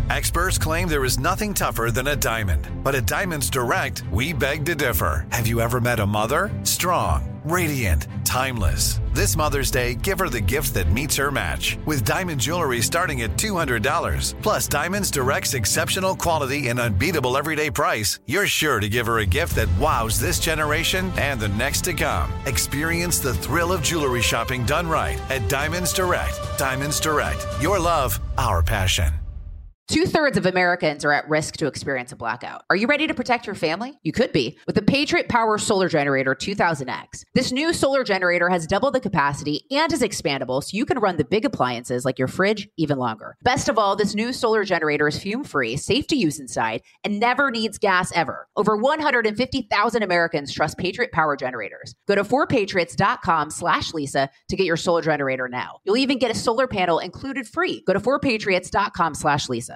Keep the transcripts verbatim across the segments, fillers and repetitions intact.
Experts claim there is nothing tougher than a diamond. But at Diamonds Direct, we beg to differ. Have you ever met a mother? Strong, radiant, timeless. This Mother's Day, give her the gift that meets her match. With diamond jewelry starting at two hundred dollars. Plus Diamonds Direct's exceptional quality and unbeatable everyday price, you're sure to give her a gift that wows this generation and the next to come. Experience the thrill of jewelry shopping done right at Diamonds Direct. Diamonds Direct. Your love, our passion. Two-thirds of Americans are at risk to experience a blackout. Are you ready to protect your family? You could be with the Patriot Power Solar Generator two thousand X. This new solar generator has double the capacity and is expandable, so you can run the big appliances like your fridge even longer. Best of all, this new solar generator is fume-free, safe to use inside, and never needs gas ever. Over one hundred fifty thousand Americans trust Patriot Power Generators. Go to four patriots dot com slash Lisa to get your solar generator now. You'll even get a solar panel included free. Go to four patriots dot com slash Lisa.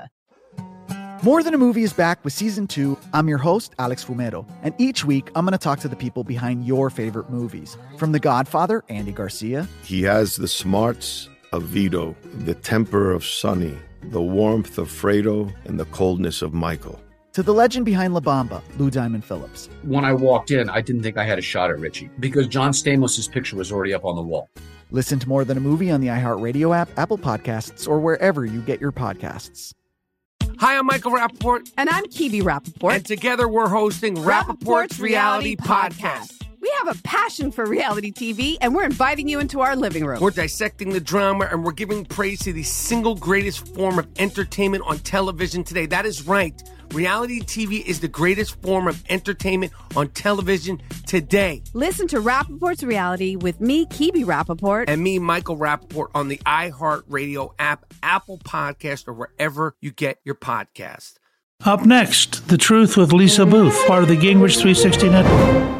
More Than a Movie is back with season two. I'm your host, Alex Fumero, and each week I'm going to talk to the people behind your favorite movies. From The Godfather, Andy Garcia. He has the smarts of Vito, the temper of Sonny, the warmth of Fredo, and the coldness of Michael. To the legend behind La Bamba, Lou Diamond Phillips. When I walked in, I didn't think I had a shot at Richie because John Stamos' picture was already up on the wall. Listen to More Than a Movie on the iHeartRadio app, Apple Podcasts, or wherever you get your podcasts. Hi, I'm Michael Rappaport. And I'm Kibi Rappaport. And together we're hosting Rappaport's Reality Podcast. We have a passion for reality T V, and we're inviting you into our living room. We're dissecting the drama, and we're giving praise to the single greatest form of entertainment on television today. That is right. Reality T V is the greatest form of entertainment on television today. Listen to Rappaport's Reality with me, Kibi Rappaport. And me, Michael Rappaport, on the iHeartRadio app, Apple Podcast, or wherever you get your podcast. Up next, The Truth with Lisa Booth, part of the Gingrich three sixty Network.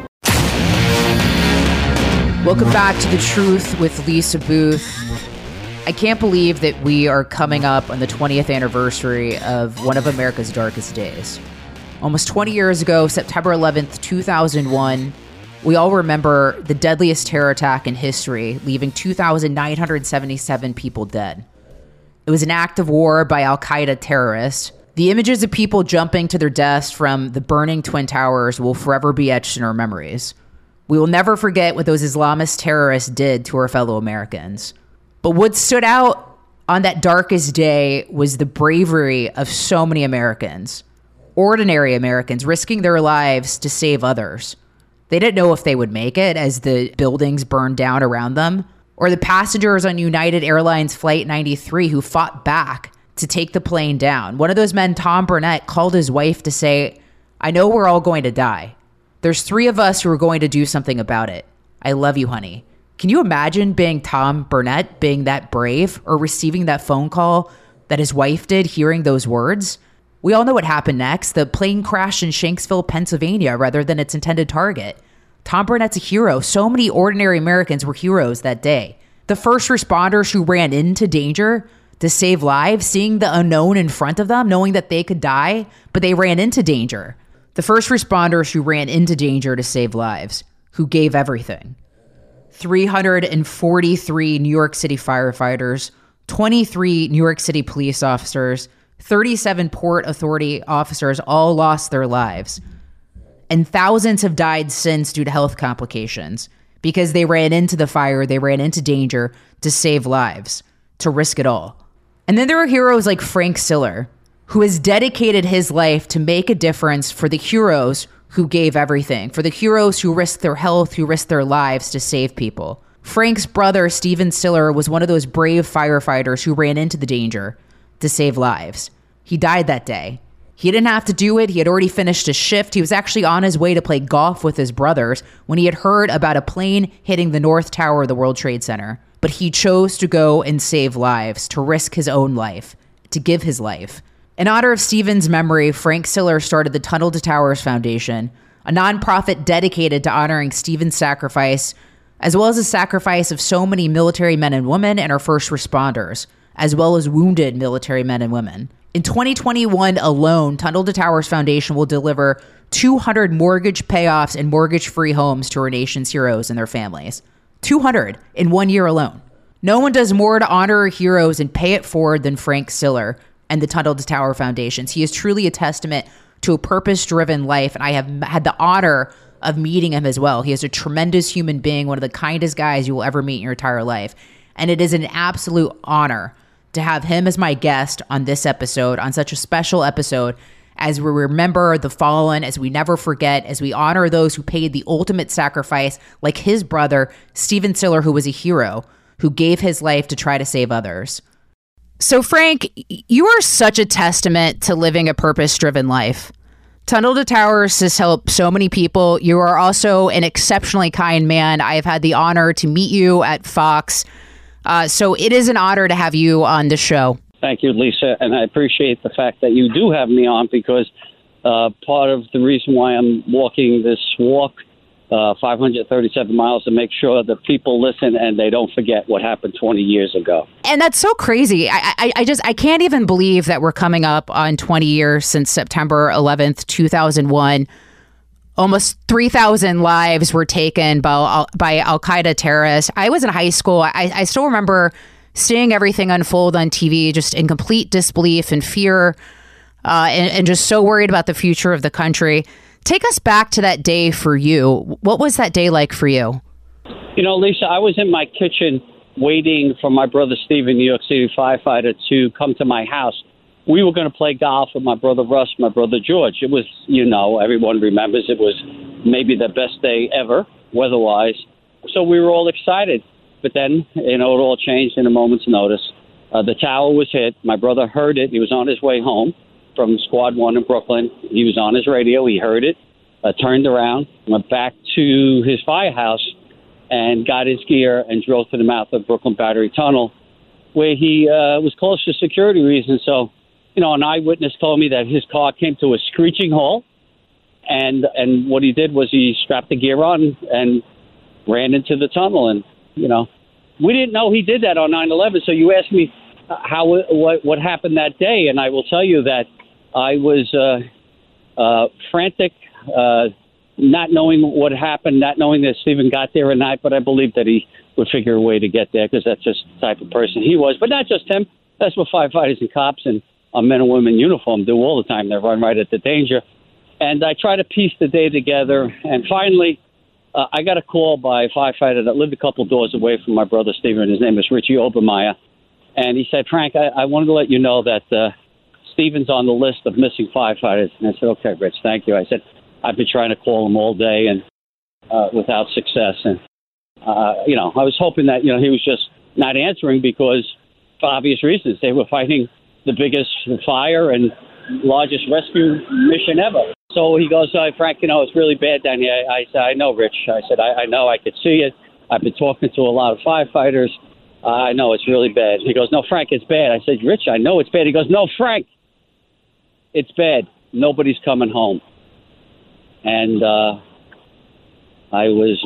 Welcome back to The Truth with Lisa Booth. I can't believe that we are coming up on the twentieth anniversary of one of America's darkest days. Almost twenty years ago, September eleventh, two thousand one, we all remember the deadliest terror attack in history, leaving two thousand nine hundred seventy-seven people dead. It was an act of war by Al-Qaeda terrorists. The images of people jumping to their deaths from the burning Twin Towers will forever be etched in our memories. We will never forget what those Islamist terrorists did to our fellow Americans. But what stood out on that darkest day was the bravery of so many Americans, ordinary Americans, risking their lives to save others. They didn't know if they would make it as the buildings burned down around them, or the passengers on United Airlines Flight ninety-three who fought back to take the plane down. One of those men, Tom Burnett, called his wife to say, "I know we're all going to die. There's three of us who are going to do something about it. I love you, honey." Can you imagine being Tom Burnett, being that brave, or receiving that phone call that his wife did, hearing those words? We all know what happened next. The plane crashed in Shanksville, Pennsylvania, rather than its intended target. Tom Burnett's a hero. So many ordinary Americans were heroes that day. The first responders who ran into danger to save lives, seeing the unknown in front of them, knowing that they could die, but they ran into danger. The first responders who ran into danger to save lives, who gave everything. three hundred forty-three New York City firefighters, twenty-three New York City police officers, thirty-seven Port Authority officers all lost their lives. And thousands have died since due to health complications because they ran into the fire, they ran into danger to save lives, to risk it all. And then there are heroes like Frank Siller, who has dedicated his life to make a difference for the heroes who gave everything, for the heroes who risked their health, who risked their lives to save people. Frank's brother, Steven Siller, was one of those brave firefighters who ran into the danger to save lives. He died that day. He didn't have to do it. He had already finished his shift. He was actually on his way to play golf with his brothers when he had heard about a plane hitting the North Tower of the World Trade Center. But he chose to go and save lives, to risk his own life, to give his life. In honor of Steven's memory, Frank Siller started the Tunnel to Towers Foundation, a nonprofit dedicated to honoring Steven's sacrifice, as well as the sacrifice of so many military men and women and our first responders, as well as wounded military men and women. In twenty twenty-one alone, Tunnel to Towers Foundation will deliver two hundred mortgage payoffs and mortgage-free homes to our nation's heroes and their families. two hundred in one year alone. No one does more to honor our heroes and pay it forward than Frank Siller, and the Tunnel to Tower Foundations. He is truly a testament to a purpose-driven life, and I have had the honor of meeting him as well. He is a tremendous human being, one of the kindest guys you will ever meet in your entire life. And it is an absolute honor to have him as my guest on this episode, on such a special episode, as we remember the fallen, as we never forget, as we honor those who paid the ultimate sacrifice, like his brother, Steven Stiller, who was a hero, who gave his life to try to save others. So, Frank, you are such a testament to living a purpose-driven life. Tunnel to Towers has helped so many people. You are also an exceptionally kind man. I have had the honor to meet you at Fox. Uh, so it is an honor to have you on the show. Thank you, Lisa. And I appreciate the fact that you do have me on, because uh, part of the reason why I'm walking this walk, uh, five hundred thirty-seven miles, to make sure that people listen and they don't forget what happened twenty years ago. And that's so crazy. I, I, I just, I can't even believe that we're coming up on twenty years since September eleventh, two thousand one. Almost three thousand lives were taken by, by Al-Qaeda terrorists. I was in high school. I, I still remember seeing everything unfold on T V, just in complete disbelief and fear, uh, and, and just so worried about the future of the country. Take us back to that day for you. What was that day like for you? You know, Lisa, I was in my kitchen waiting for my brother Steven, New York City firefighter, to come to my house. We were going to play golf with my brother Russ, my brother George. It was, you know, everyone remembers it was maybe the best day ever, weather-wise. So we were all excited. But then, you know, it all changed in a moment's notice. Uh, the tower was hit. My brother heard it. He was on his way home from Squad one in Brooklyn. He was on his radio. He heard it, uh, turned around, went back to his firehouse, and got his gear and drove to the mouth of Brooklyn Battery Tunnel, where he uh, was close for security reasons. So, you know, an eyewitness told me that his car came to a screeching halt, and and what he did was he strapped the gear on and ran into the tunnel. And, you know, we didn't know he did that on nine eleven. So you asked me how what what happened that day, and I will tell you that I was uh, uh, frantic, uh, not knowing what happened, not knowing that Steven got there at night, but I believed that he would figure a way to get there, because that's just the type of person he was. But not just him. That's what firefighters and cops and uh, men and women in uniform do all the time. They run right at the danger. And I try to piece the day together. And finally, uh, I got a call by a firefighter that lived a couple doors away from my brother Steven. His name is Richie Obermeyer. And he said, Frank, I, I wanted to let you know that uh, Steven's on the list of missing firefighters. And I said, okay, Rich, thank you. I said, I've been trying to call him all day and uh, without success. And, uh, you know, I was hoping that, you know, he was just not answering because, for obvious reasons, they were fighting the biggest fire and largest rescue mission ever. So he goes, uh, Frank, you know, it's really bad down here. I, I said, I know, Rich. I said, I, I know, I could see it. I've been talking to a lot of firefighters. Uh, I know it's really bad. He goes, no, Frank, it's bad. I said, Rich, I know it's bad. He goes, no, Frank, it's bad. Nobody's coming home. And uh, I was,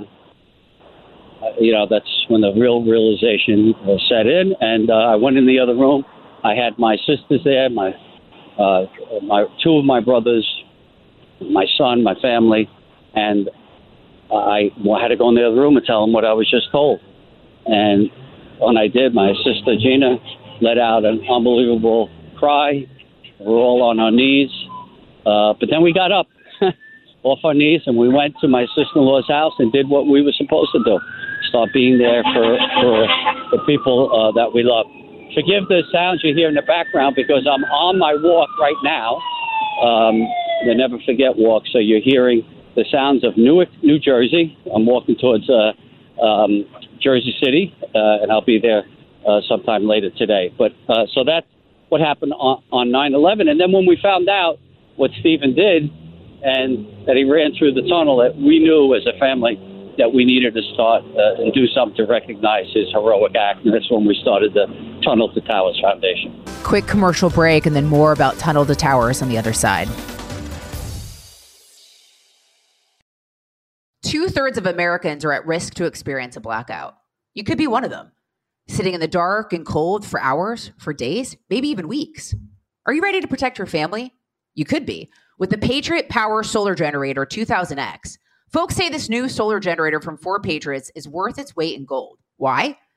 uh, you know, that's when the real realization uh, set in. And uh, I went in the other room. I had my sisters there, my, uh, my two of my brothers, my son, my family, and I had to go in the other room and tell them what I was just told. And when I did, my sister Gina let out an unbelievable cry. We were all on our knees. Uh, but then we got up off our knees and we went to my sister-in-law's house and did what we were supposed to do. Start being there for, for the people uh, that we love. Forgive the sounds you hear in the background because I'm on my walk right now. Um, the Never Forget walk. So you're hearing the sounds of Newark, New Jersey. I'm walking towards uh, um, Jersey City, uh, and I'll be there uh, sometime later today. But uh, so that's what happened on, on nine eleven. And then when we found out what Steven did and that he ran through the tunnel, that we knew as a family that we needed to start uh, and do something to recognize his heroic act. And that's when we started the Tunnel to Towers Foundation. Quick commercial break and then more about Tunnel to Towers on the other side. Two-thirds of Americans are at risk to experience a blackout. You could be one of them. Sitting in the dark and cold for hours, for days, maybe even weeks. Are you ready to protect your family? You could be. With the Patriot Power Solar Generator two thousand X. Folks say this new solar generator from four Patriots is worth its weight in gold. Why?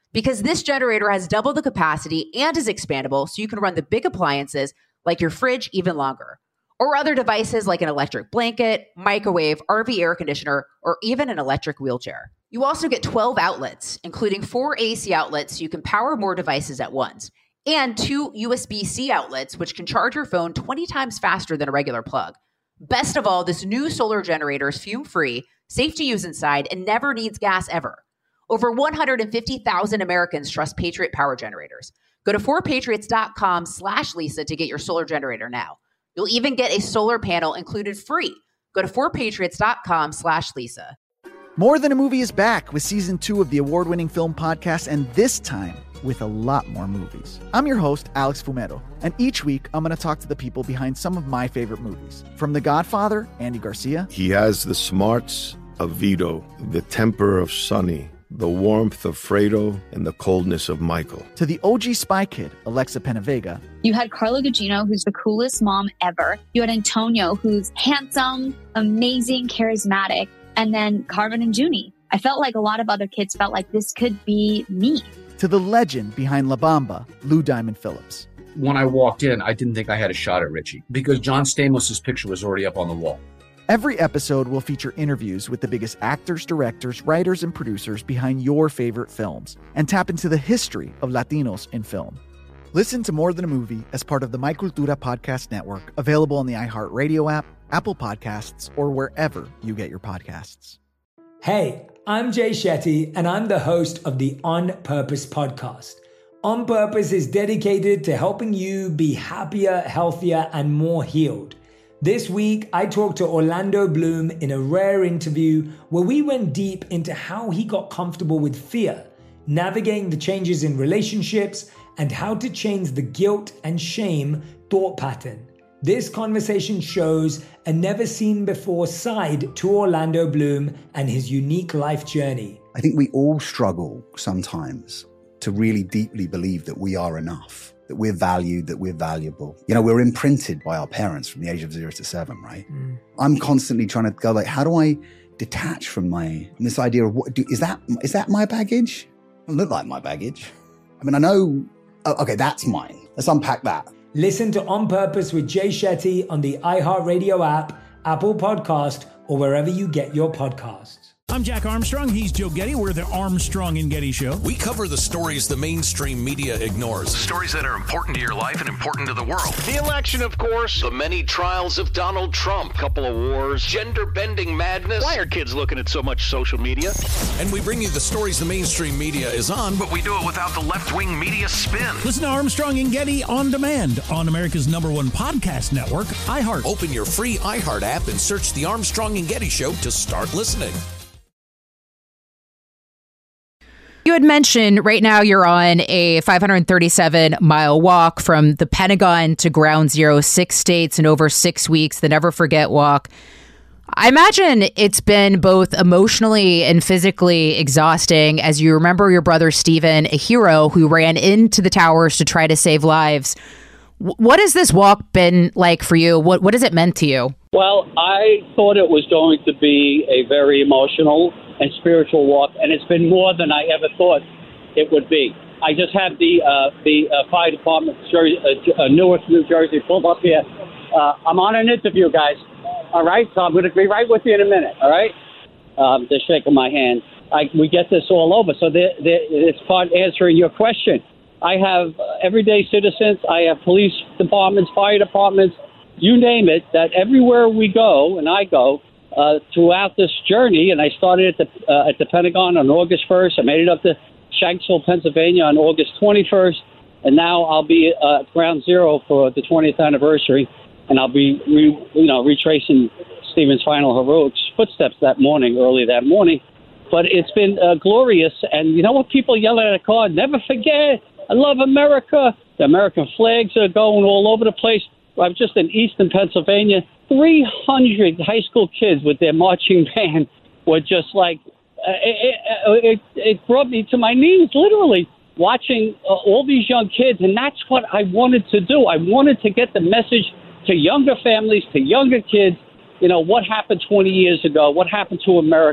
Because this generator has double the capacity and is expandable, so you can run the big appliances like your fridge even longer, or other devices like an electric blanket, microwave, R V air conditioner, or even an electric wheelchair. You also get twelve outlets, including four A C outlets so you can power more devices at once, and two U S B-C outlets, which can charge your phone twenty times faster than a regular plug. Best of all, this new solar generator is fume-free, safe to use inside, and never needs gas ever. Over one hundred fifty thousand Americans trust Patriot Power Generators. Go to four patriots dot com slash Lisa to get your solar generator now. You'll even get a solar panel included free. Go to four patriots dot com slash Lisa. More Than a Movie is back with season two of the award-winning film podcast, and this time with a lot more movies. I'm your host, Alex Fumero, and each week I'm going to talk to the people behind some of my favorite movies. From The Godfather, Andy Garcia. He has the smarts of Vito, the temper of Sonny, the warmth of Fredo, and the coldness of Michael. To the O G Spy Kid, Alexa Penavega. You had Carla Gugino, who's the coolest mom ever. You had Antonio, who's handsome, amazing, charismatic. And then Carmen and Junie. I felt like a lot of other kids felt like this could be me. To the legend behind La Bamba, Lou Diamond Phillips. When I walked in, I didn't think I had a shot at Richie because John Stamos' picture was already up on the wall. Every episode will feature interviews with the biggest actors, directors, writers, and producers behind your favorite films and tap into the history of Latinos in film. Listen to More Than a Movie as part of the My Cultura Podcast Network, available on the iHeartRadio app, Apple Podcasts, or wherever you get your podcasts. Hey, I'm Jay Shetty, and I'm the host of the On Purpose podcast. On Purpose is dedicated to helping you be happier, healthier, and more healed. This week, I talked to Orlando Bloom in a rare interview where we went deep into how he got comfortable with fear, navigating the changes in relationships, and how to change the guilt and shame thought pattern. This conversation shows a never-seen-before side to Orlando Bloom and his unique life journey. I think we all struggle sometimes to really deeply believe that we are enough, that we're valued, that we're valuable. You know, we're imprinted by our parents from the age of zero to seven, right? Mm. I'm constantly trying to go like, how do I detach from my, from this idea of what, do, is that, is that my baggage? It doesn't look like my baggage. I mean, I know, oh, okay, that's mine. Let's unpack that. Listen to On Purpose with Jay Shetty on the iHeartRadio app, Apple Podcast, or wherever you get your podcasts. I'm Jack Armstrong. He's Joe Getty. We're the Armstrong and Getty Show. We cover the stories the mainstream media ignores. Stories that are important to your life and important to the world. The election, of course. The many trials of Donald Trump. Couple of wars. Gender-bending madness. Why are kids looking at so much social media? And we bring you the stories the mainstream media is on, but we do it without the left-wing media spin. Listen to Armstrong and Getty on demand on America's number one podcast network, iHeart. Open your free iHeart app and search the Armstrong and Getty Show to start listening. You had mentioned right now you're on a five hundred thirty-seven mile walk from the Pentagon to Ground Zero, six states in over six weeks, the Never Forget walk. I imagine it's been both emotionally and physically exhausting as you remember your brother Stephen, a hero who ran into the towers to try to save lives. What has this walk been like for you? What what has it meant to you? Well, I thought it was going to be a very emotional and spiritual walk, and it's been more than I ever thought it would be. I just had the uh, the uh, fire department, Jersey, uh, uh, Newark, New Jersey, pulled up here. Uh, I'm on an interview, guys. All right, so I'm going to be right with you in a minute. All right, um, they're shaking my hand. I, we get this all over, so they're, they're, it's part answering your question. I have uh, everyday citizens. I have police departments, fire departments, you name it. That everywhere we go, and I go. Uh, throughout this journey, and I started at the uh, at the Pentagon on August first. I made it up to Shanksville, Pennsylvania on August twenty-first, and now I'll be uh, at Ground Zero for the twentieth anniversary, and I'll be re, you know retracing Stephen's final heroic footsteps that morning, early that morning. But it's been uh, glorious, and you know what? People yell at a car, never forget, I love America. The American flags are going all over the place. I'm just in Easton, Pennsylvania. three hundred high school kids with their marching band were just like, uh, it, it, it brought me to my knees, literally, watching uh, all these young kids. And that's what I wanted to do. I wanted to get the message to younger families, to younger kids, you know, what happened twenty years ago, what happened to America,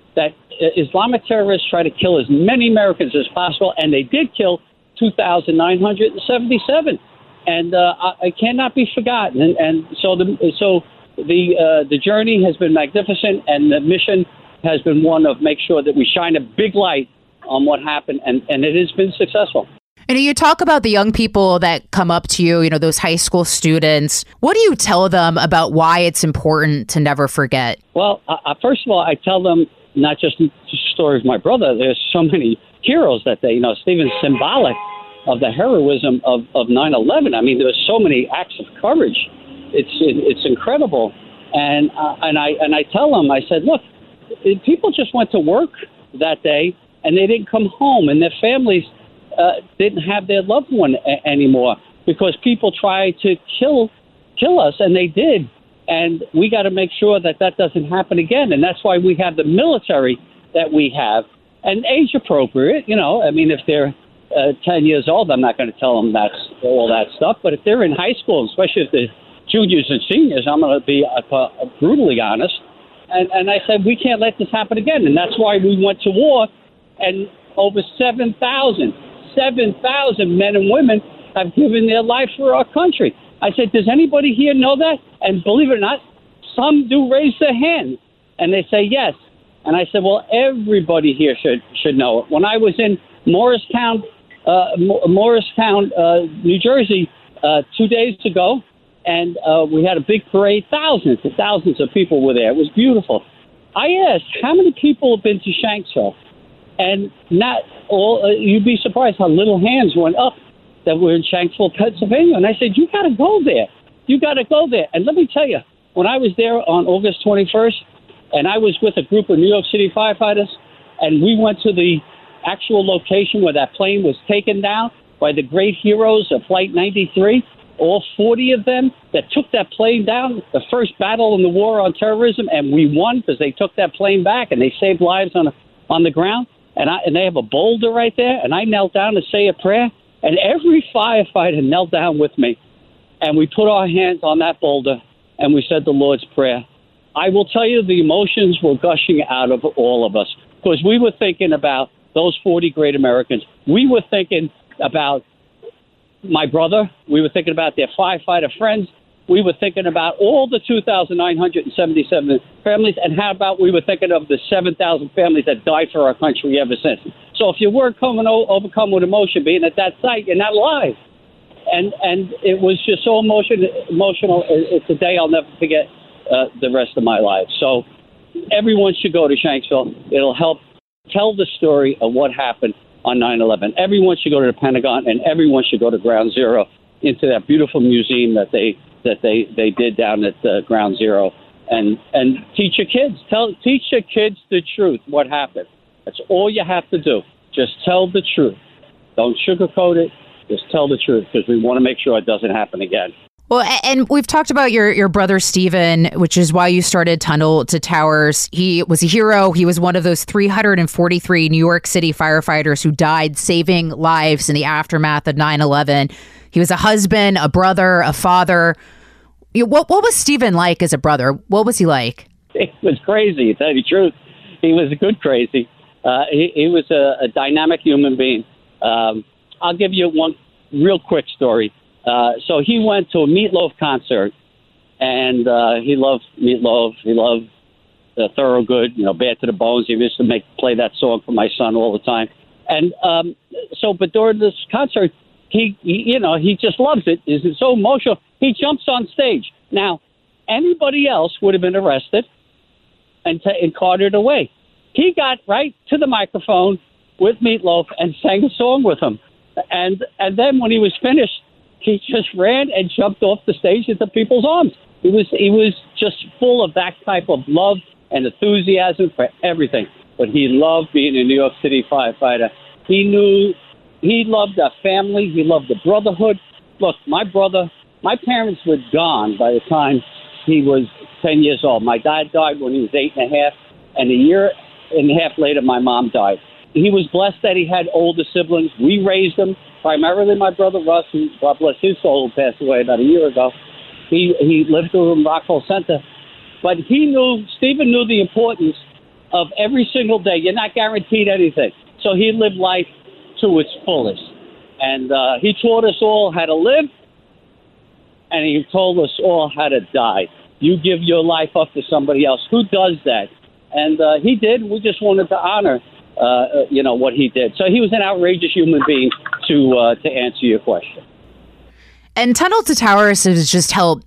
that Islamic terrorists try to kill as many Americans as possible, and they did kill two thousand nine hundred seventy-seven, and uh, it cannot be forgotten. And, and so the so the uh, the journey has been magnificent, and the mission has been one of make sure that we shine a big light on what happened, and, and it has been successful. And you talk about the young people that come up to you, you know, those high school students. What do you tell them about why it's important to never forget? Well, uh, first of all, I tell them not just the story of my brother. There's so many heroes that they, you know, Stephen's symbolic of the heroism of, of nine eleven. I mean, there's so many acts of courage. It's it, it's incredible. And uh, and I and I tell them, I said, look, people just went to work that day and they didn't come home, and their families Uh, didn't have their loved one a- anymore because people tried to kill kill us, and they did. And we got to make sure that that doesn't happen again. And that's why we have the military that we have, and age appropriate. You know, I mean, if they're uh, ten years old, I'm not going to tell them that's all that stuff. But if they're in high school, especially if they're juniors and seniors, I'm going to be uh, uh, brutally honest. And, and I said, we can't let this happen again. And that's why we went to war, and over seven thousand seven thousand men and women have given their life for our country. I said, does anybody here know that? And believe it or not, some do raise their hand, and they say yes. And I said, well, everybody here should should know it. When I was in Morristown, uh, Morristown, uh, New Jersey, uh, two days ago, and uh, we had a big parade, thousands and thousands of people were there. It was beautiful. I asked, how many people have been to Shanksville? And not all, uh, you'd be surprised how little hands went up that were in Shanksville, Pennsylvania. And I said, you got to go there. You got to go there. And let me tell you, when I was there on August twenty-first, and I was with a group of New York City firefighters, and we went to the actual location where that plane was taken down by the great heroes of Flight ninety-three, all forty of them that took that plane down, the first battle in the war on terrorism, and we won because they took that plane back and they saved lives on on the ground. And, I, and they have a boulder right there, and I knelt down to say a prayer, and every firefighter knelt down with me, and we put our hands on that boulder, and we said the Lord's Prayer. I will tell you, the emotions were gushing out of all of us, because we were thinking about those forty great Americans. We were thinking about my brother. We were thinking about their firefighter friends. We were thinking about all the two thousand nine hundred seventy-seven families, and how about we were thinking of the seven thousand families that died for our country ever since. So if you weren't coming o- overcome with emotion being at that site, you're not alive. And and it was just so emotion, emotional. It's a day I'll never forget uh, the rest of my life. So everyone should go to Shanksville. It'll help tell the story of what happened on nine eleven. Everyone should go to the Pentagon, and everyone should go to Ground Zero, into that beautiful museum that they that they, they did down at uh, Ground Zero, and and teach your kids, tell teach your kids the truth, what happened. That's all you have to do. Just tell the truth. Don't sugarcoat it. Just tell the truth, because we want to make sure it doesn't happen again. Well, and we've talked about your, your brother, Stephen, which is why you started Tunnel to Towers. He was a hero. He was one of those three hundred forty-three New York City firefighters who died saving lives in the aftermath of nine eleven. He was a husband, a brother, a father. What what was Stephen like as a brother? What was he like? It was crazy, to tell you the truth. He was a good crazy. Uh, he, he was a, a dynamic human being. Um, I'll give you one real quick story. Uh, so he went to a Meatloaf concert, and uh, he loved Meatloaf. He loved uh, Thorogood, you know, Bad to the Bones. He used to make play that song for my son all the time. And um, so, but during this concert, he, he, you know, he just loves it. Is so emotional. He jumps on stage. Now, anybody else would have been arrested and, t- and carted away. He got right to the microphone with Meatloaf and sang a song with him. And and then when he was finished, he just ran and jumped off the stage into people's arms. He was he was just full of that type of love and enthusiasm for everything. But he loved being a New York City firefighter. He knew he loved the family. He loved the brotherhood. Look, my brother, my parents were gone by the time he was ten years old. My dad died when he was eight and a half, and a year and a half later, my mom died. He was blessed that he had older siblings. We raised him, primarily my brother Russ, who, God bless his soul, passed away about a year ago. He he lived through in Rockville Center. But he knew, Stephen knew the importance of every single day. You're not guaranteed anything. So he lived life to its fullest. And uh, he taught us all how to live, and he told us all how to die. You give your life up to somebody else. Who does that? And uh, he did. We just wanted to honor, uh, you know, what he did. So he was an outrageous human being, to uh, to answer your question. And Tunnel to Towers has just helped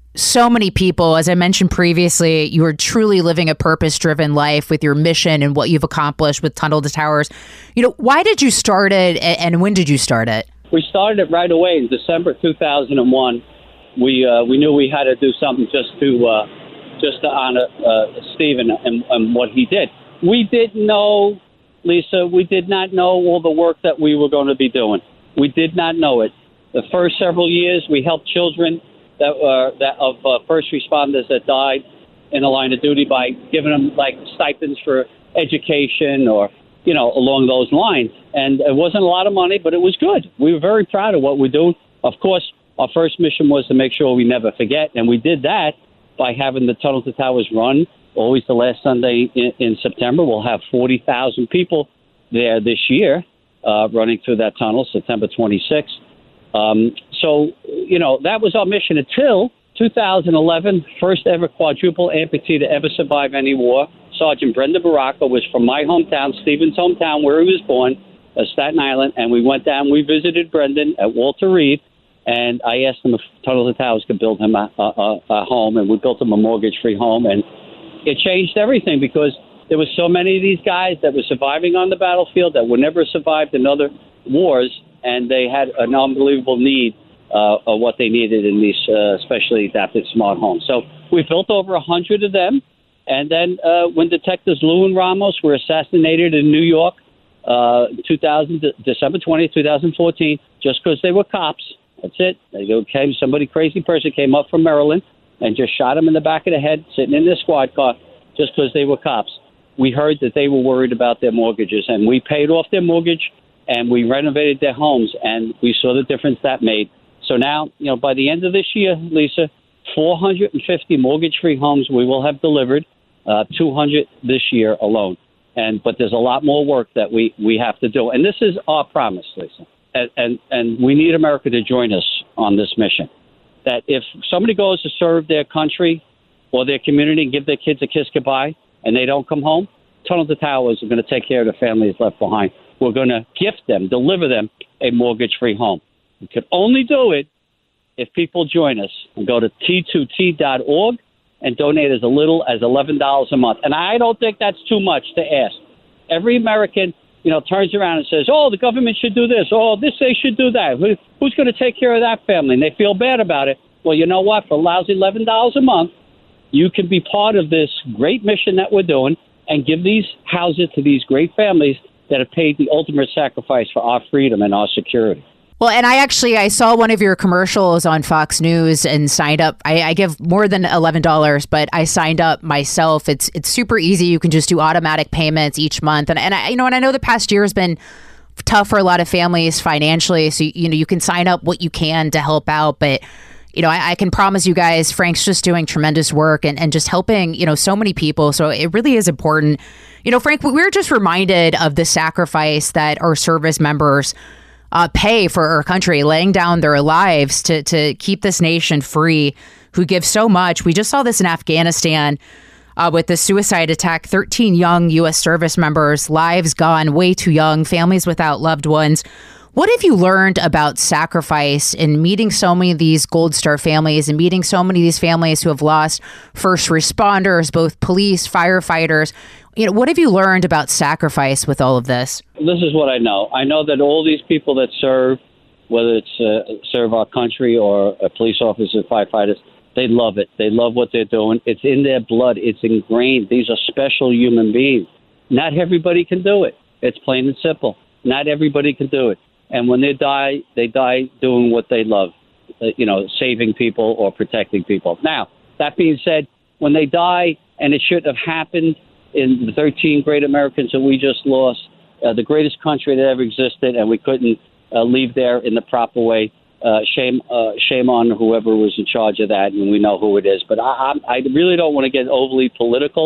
so many people. As I mentioned previously, you are truly living a purpose-driven life with your mission and what you've accomplished with Tunnel to Towers. You know, why did you start it, and when did you start it? We started it right away in December two thousand one. We uh, we knew we had to do something just to uh, just to honor uh, Stephen and, and what he did. We didn't know, Lisa. We did not know all the work that we were going to be doing. We did not know it. The first several years, we helped children that were that of uh, first responders that died in the line of duty by giving them like stipends for education or, you know, along those lines. And it wasn't a lot of money, but it was good. We were very proud of what we're doing. Of course, our first mission was to make sure we never forget, and we did that by having the Tunnel to Towers run always the last Sunday in, in September. We'll have forty thousand people there this year uh, running through that tunnel, September twenty-sixth. Um, so, you know, that was our mission until two thousand eleven, first ever quadruple amputee to ever survive any war. Sergeant Brendan Baraka was from my hometown, Stephen's hometown, where he was born, uh, Staten Island, and we went down, we visited Brendan at Walter Reed, and I asked him if Tunnel to Towers could build him a, a, a home, and we built him a mortgage-free home, and it changed everything because there were so many of these guys that were surviving on the battlefield that would never have survived in other wars, and they had an unbelievable need uh, of what they needed in these uh, specially adapted smart homes. So we built over a hundred of them, and then uh, when Detectives Lou and Ramos were assassinated in New York, uh, two thousand, December twentieth, twenty fourteen, just because they were cops. That's it. They came, somebody crazy person came up from Maryland and just shot him in the back of the head, sitting in their squad car, just because they were cops. We heard that they were worried about their mortgages, and we paid off their mortgage, and we renovated their homes, and we saw the difference that made. So now, you know, by the end of this year, Lisa, four hundred fifty mortgage-free homes we will have delivered, uh, two hundred this year alone. And but there's a lot more work that we, we have to do, and this is our promise, Lisa. And, and and we need America to join us on this mission. That if somebody goes to serve their country or their community and give their kids a kiss goodbye and they don't come home, Tunnel to Towers are going to take care of the families left behind. We're going to gift them, deliver them a mortgage-free home. We could only do it if people join us and go to T two T dot org and donate as little as eleven dollars a month. And I don't think that's too much to ask. Every American, you know, turns around and says, oh, the government should do this. Oh, this, they should do that. Who, who's going to take care of that family? And they feel bad about it. Well, you know what? For a lousy eleven dollars a month, you can be part of this great mission that we're doing and give these houses to these great families that have paid the ultimate sacrifice for our freedom and our security. Well, and I actually, I saw one of your commercials on Fox News and signed up. I, I give more than eleven dollars, but I signed up myself. It's it's super easy. You can just do automatic payments each month. And, and I, you know, and I know the past year has been tough for a lot of families financially. So, you know, you can sign up what you can to help out. But, you know, I, I can promise you guys, Frank's just doing tremendous work and, and just helping, you know, so many people. So it really is important. You know, Frank, we were just reminded of the sacrifice that our service members Uh, pay for our country, laying down their lives to to keep this nation free, who give so much. We just saw this in Afghanistan uh, with the suicide attack. thirteen young U S service members, lives gone way too young, families without loved ones. What have you learned about sacrifice in meeting so many of these Gold Star families and meeting so many of these families who have lost first responders, both police, firefighters? You know, what have you learned about sacrifice with all of this? This is what I know. I know that all these people that serve, whether it's uh, serve our country or uh, police officers, firefighters, they love it. They love what they're doing. It's in their blood. It's ingrained. These are special human beings. Not everybody can do it. It's plain and simple. Not everybody can do it. And when they die, they die doing what they love, uh, you know, saving people or protecting people. Now, that being said, when they die, and it shouldn't have happened in the thirteen great Americans that we just lost, uh, the greatest country that ever existed, and we couldn't uh, leave there in the proper way. Uh, shame, uh, shame on whoever was in charge of that, and we know who it is. But I, I, I really don't want to get overly political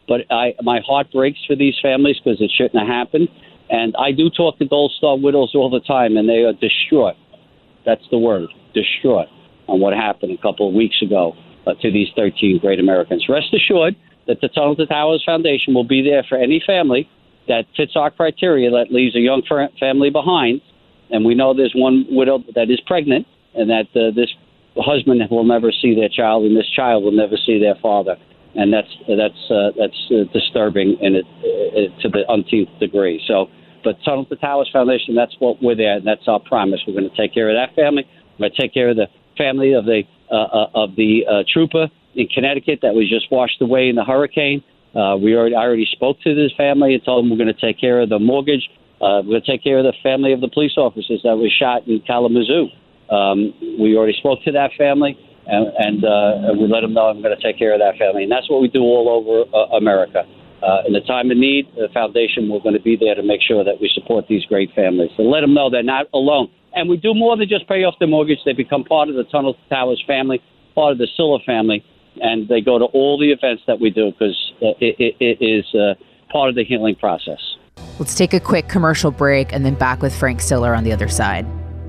But I, my heart breaks for these families because it shouldn't have happened. And I do talk to Gold Star widows all the time, and they are distraught. That's the word, distraught, on what happened a couple of weeks ago uh, to these thirteen great Americans. Rest assured that the Tunnel to Towers Foundation will be there for any family that fits our criteria, that leaves a young family behind. And we know there's one widow that is pregnant, and that uh, this husband will never see their child, and this child will never see their father. And that's that's uh, that's uh, disturbing in it, uh, to the umpteenth degree. So, but Tunnel to Towers Foundation, that's what we're there, and that's our promise. We're going to take care of that family. We're going to take care of the family of the uh, uh, of the uh, trooper in Connecticut that was just washed away in the hurricane. Uh, we already I already spoke to this family and told them we're going to take care of the mortgage. Uh, we're going to take care of the family of the police officers that was shot in Kalamazoo. Um, we already spoke to that family. And, and, uh, and we let them know I'm going to take care of that family. And that's what we do all over uh, America. Uh, in the time of need, the foundation, we're going to be there to make sure that we support these great families. So let them know they're not alone. And we do more than just pay off the mortgage. They become part of the Tunnel to Towers family, part of the Silla family, and they go to all the events that we do because uh, it, it, it is uh, part of the healing process. Let's take a quick commercial break and then back with Frank Siller on the other side.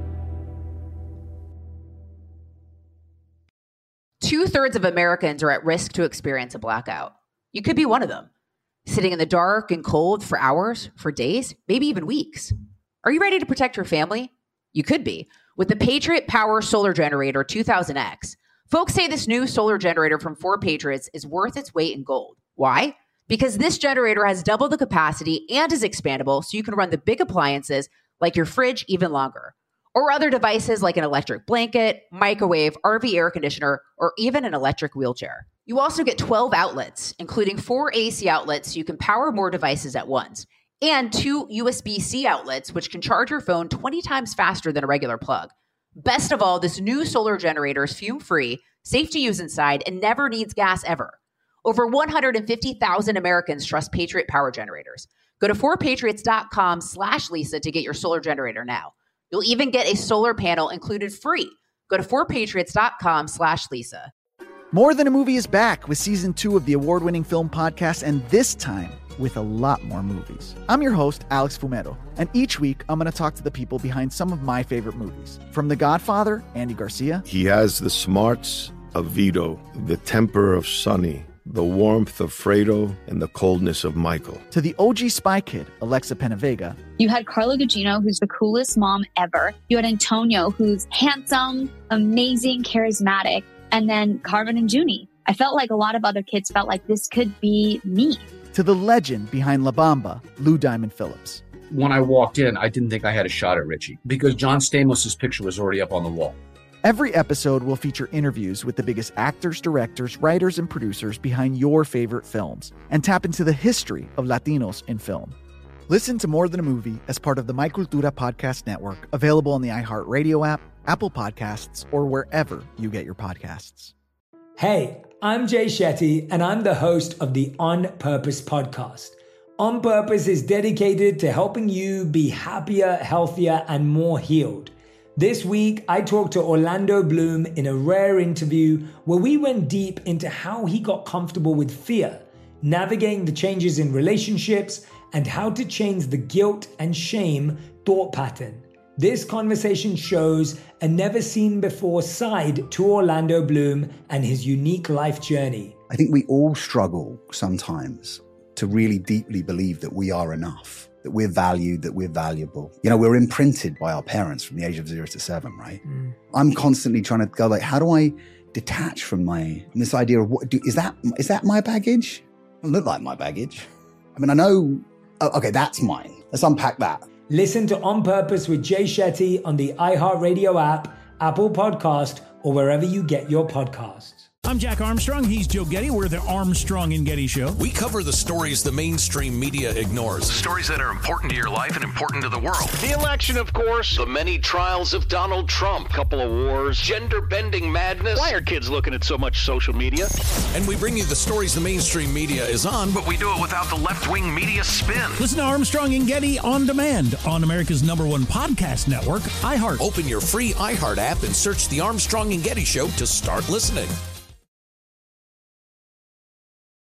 Two-thirds of Americans are at risk to experience a blackout. You could be one of them, sitting in the dark and cold for hours, for days, maybe even weeks. Are you ready to protect your family? You could be with the Patriot Power Solar Generator two thousand X. Folks say this new solar generator from four Patriots is worth its weight in gold. Why? Because this generator has double the capacity and is expandable, so you can run the big appliances like your fridge even longer. Or other devices like an electric blanket, microwave, R V air conditioner, or even an electric wheelchair. You also get twelve outlets, including four A C outlets so you can power more devices at once, and two U S B-C outlets which can charge your phone twenty times faster than a regular plug. Best of all, this new solar generator is fume-free, safe to use inside, and never needs gas ever. Over one hundred fifty thousand Americans trust Patriot Power Generators. Go to four patriots dot com slash Lisa to get your solar generator now. You'll even get a solar panel included free. Go to four patriots dot com slash Lisa. More Than a Movie is back with season two of the award-winning film podcast, and this time with a lot more movies. I'm your host, Alex Fumero, and each week I'm going to talk to the people behind some of my favorite movies. From The Godfather, Andy Garcia. He has the smarts of Vito, the temper of Sonny, the warmth of Fredo, and the coldness of Michael. To the O G Spy Kid, Alexa Penavega. You had Carla Gugino, who's the coolest mom ever. You had Antonio, who's handsome, amazing, charismatic. And then Carmen and Junie. I felt like a lot of other kids felt like this could be me. To the legend behind La Bamba, Lou Diamond Phillips. When I walked in, I didn't think I had a shot at Richie because John Stamos' picture was already up on the wall. Every episode will feature interviews with the biggest actors, directors, writers, and producers behind your favorite films and tap into the history of Latinos in film. Listen to More Than a Movie as part of the My Cultura Podcast Network, available on the iHeartRadio app, Apple Podcasts, or wherever you get your podcasts. Hey, I'm Jay Shetty, and I'm the host of the On Purpose podcast. On Purpose is dedicated to helping you be happier, healthier, and more healed. This week, I talked to Orlando Bloom in a rare interview where we went deep into how he got comfortable with fear, navigating the changes in relationships, and how to change the guilt and shame thought pattern. This conversation shows a never-seen-before side to Orlando Bloom and his unique life journey. I think we all struggle sometimes to really deeply believe that we are enough, that we're valued, that we're valuable. You know, we're imprinted by our parents from the age of zero to seven, right? Mm. I'm constantly trying to go like, how do I detach from my, from this idea of what, do, is that, is that my baggage? It doesn't look like my baggage. I mean, I know, oh, okay, that's mine. Let's unpack that. Listen to On Purpose with Jay Shetty on the iHeartRadio app, Apple Podcast, or wherever you get your podcasts. I'm Jack Armstrong. He's Joe Getty. We're the Armstrong and Getty Show. We cover the stories the mainstream media ignores. Stories that are important to your life and important to the world. The election, of course. The many trials of Donald Trump. Couple of wars. Gender-bending madness. Why are kids looking at so much social media? And we bring you the stories the mainstream media is on, but we do it without the left-wing media spin. Listen to Armstrong and Getty on demand on America's number one podcast network, iHeart. Open your free iHeart app and search The Armstrong and Getty Show to start listening.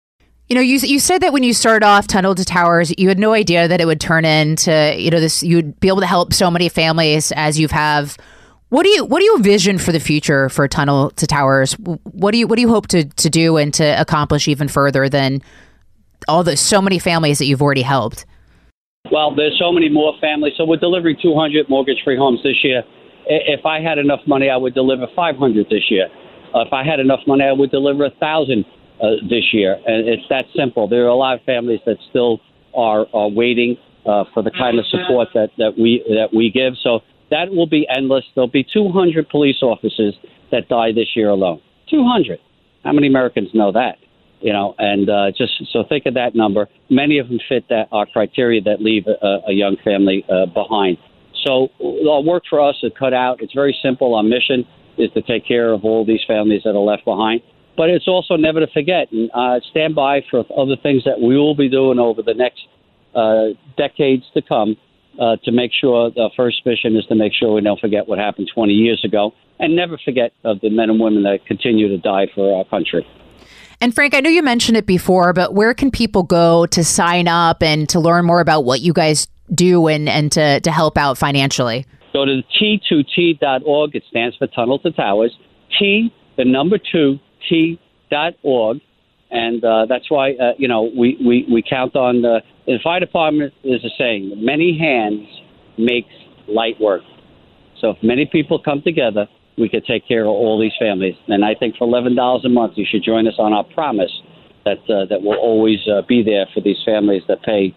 You know, you you said that when you started off Tunnel to Towers, you had no idea that it would turn into, you know, this, you'd be able to help so many families as you have. What do you what do you envision for the future for Tunnel to Towers? What do you what do you hope to to do and to accomplish even further than all the so many families that you've already helped? Well, there's so many more families. So we're delivering two hundred mortgage-free homes this year. If I had enough money, I would deliver five hundred this year. Uh, if I had enough money, I would deliver one thousand uh, this year. And it's that simple. There are a lot of families that still are, are waiting uh, for the kind of support that, that we that we give. So that will be endless. There'll be two hundred police officers that die this year alone. two hundred. How many Americans know that? You know, and uh, just so think of that number. Many of them fit that our criteria that leave a, a young family uh, behind. So our work for us is cut out. It's very simple. Our mission is to take care of all these families that are left behind. But it's also never to forget and uh, stand by for other things that we will be doing over the next uh, decades to come uh, to make sure the first mission is to make sure we don't forget what happened twenty years ago and never forget of the men and women that continue to die for our country. And Frank, I know you mentioned it before, but where can people go to sign up and to learn more about what you guys do and, and to, to help out financially? Go to T two T dot org. It stands for Tunnel to Towers. T, the number two, T dot org. And uh, that's why, uh, you know, we, we, we count on the, the fire department is a saying, many hands makes light work. So if many people come together, we could take care of all these families. And I think for eleven dollars a month, you should join us on our promise that uh, that we'll always uh, be there for these families that pay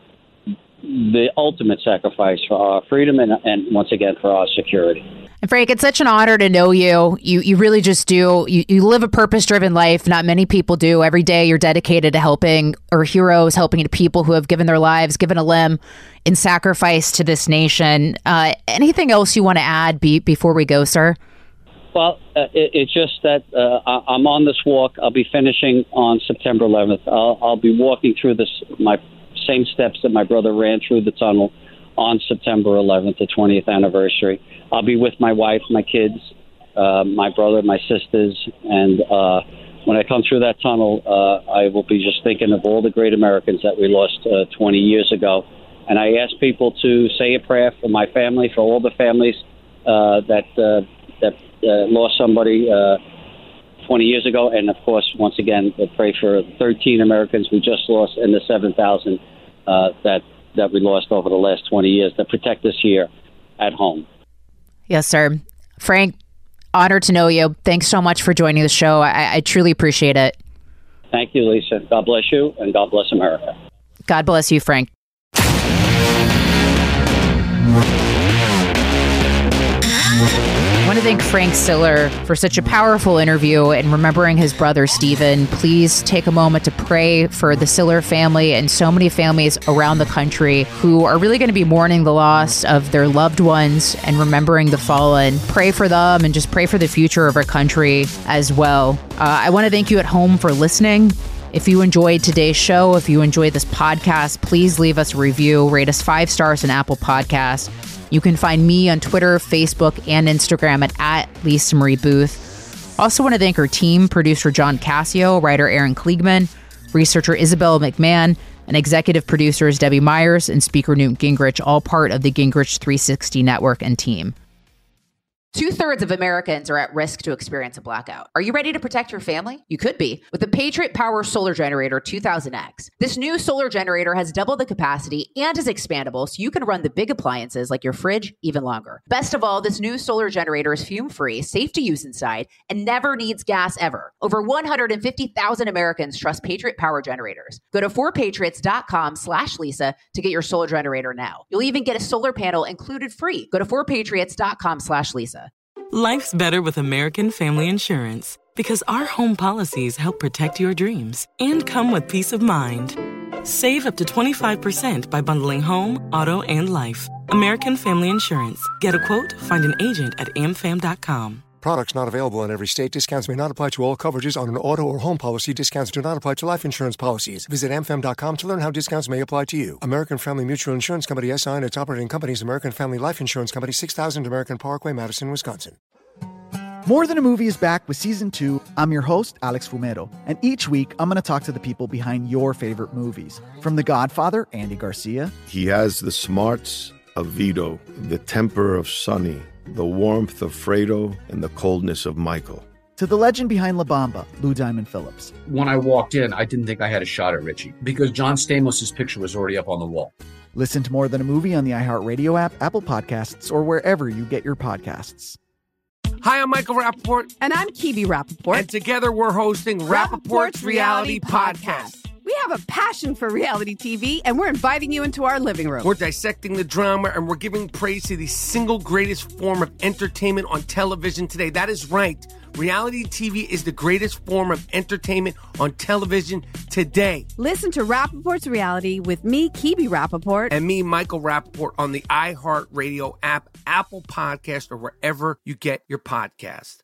the ultimate sacrifice for our freedom and, and once again, for our security. And Frank, it's such an honor to know you. You you really just do. You, you live a purpose-driven life. Not many people do. Every day you're dedicated to helping our heroes, helping people who have given their lives, given a limb in sacrifice to this nation. Uh, anything else you want to add be, before we go, sir? Well, uh, it, it's just that uh, I'm on this walk. I'll be finishing on September eleventh. I'll, I'll be walking through this my same steps that my brother ran through the tunnel on September eleventh, the twentieth anniversary. I'll be with my wife, my kids, uh, my brother, my sisters, and uh, when I come through that tunnel, uh, I will be just thinking of all the great Americans that we lost uh, twenty years ago. And I ask people to say a prayer for my family, for all the families uh, that uh, that uh, lost somebody uh, twenty years ago, and of course, once again, pray for thirteen Americans we just lost and the seven thousand uh, that that we lost over the last twenty years that protect us here at home. Yes, sir. Frank, honored to know you. Thanks so much for joining the show. I, I truly appreciate it. Thank you, Lisa. God bless you, and God bless America. God bless you, Frank. I want to thank Frank Siller for such a powerful interview and remembering his brother, Stephen. Please take a moment to pray for the Siller family and so many families around the country who are really going to be mourning the loss of their loved ones and remembering the fallen. Pray for them and just pray for the future of our country as well. Uh, I want to thank you at home for listening. If you enjoyed today's show, if you enjoyed this podcast, please leave us a review, rate us five stars in Apple Podcasts. You can find me on Twitter, Facebook, and Instagram at, at Lisa Marie Booth. Also want to thank our team, producer John Cassio, writer Aaron Kliegman, researcher Isabella McMahon, and executive producers Debbie Myers and speaker Newt Gingrich, all part of the Gingrich three sixty network and team. Two-thirds of Americans are at risk to experience a blackout. Are you ready to protect your family? You could be with the Patriot Power Solar Generator two thousand X. This new solar generator has double the capacity and is expandable so you can run the big appliances like your fridge even longer. Best of all, this new solar generator is fume-free, safe to use inside, and never needs gas ever. Over one hundred fifty thousand Americans trust Patriot Power Generators. Go to four patriots dot com slash Lisa to get your solar generator now. You'll even get a solar panel included free. Go to four patriots dot com slash Lisa. Life's better with American Family Insurance because our home policies help protect your dreams and come with peace of mind. Save up to twenty-five percent by bundling home, auto, and life. American Family Insurance. Get a quote, find an agent at a m fam dot com. Products not available in every state. Discounts may not apply to all coverages on an auto or home policy. Discounts do not apply to life insurance policies. Visit a m fam dot com to learn how discounts may apply to you. American Family Mutual Insurance Company, S I and its operating companies, American Family Life Insurance Company, six thousand American Parkway, Madison, Wisconsin. More Than a Movie is back with season two. I'm your host, Alex Fumero, and each week I'm going to talk to the people behind your favorite movies. From The Godfather, Andy Garcia. He has the smarts of Vito, the temper of Sonny, the warmth of Fredo, and the coldness of Michael. To the legend behind La Bamba, Lou Diamond Phillips. When I walked in, I didn't think I had a shot at Richie because John Stamos' picture was already up on the wall. Listen to More Than a Movie on the iHeartRadio app, Apple Podcasts, or wherever you get your podcasts. Hi, I'm Michael Rappaport. And I'm Kibi Rappaport. And together we're hosting Rappaport's Reality Podcast. We have a passion for reality T V, and we're inviting you into our living room. We're dissecting the drama, and we're giving praise to the single greatest form of entertainment on television today. That is right. Reality T V is the greatest form of entertainment on television today. Listen to Rappaport's Reality with me, Kibi Rappaport. And me, Michael Rappaport, on the iHeartRadio app, Apple Podcast, or wherever you get your podcast.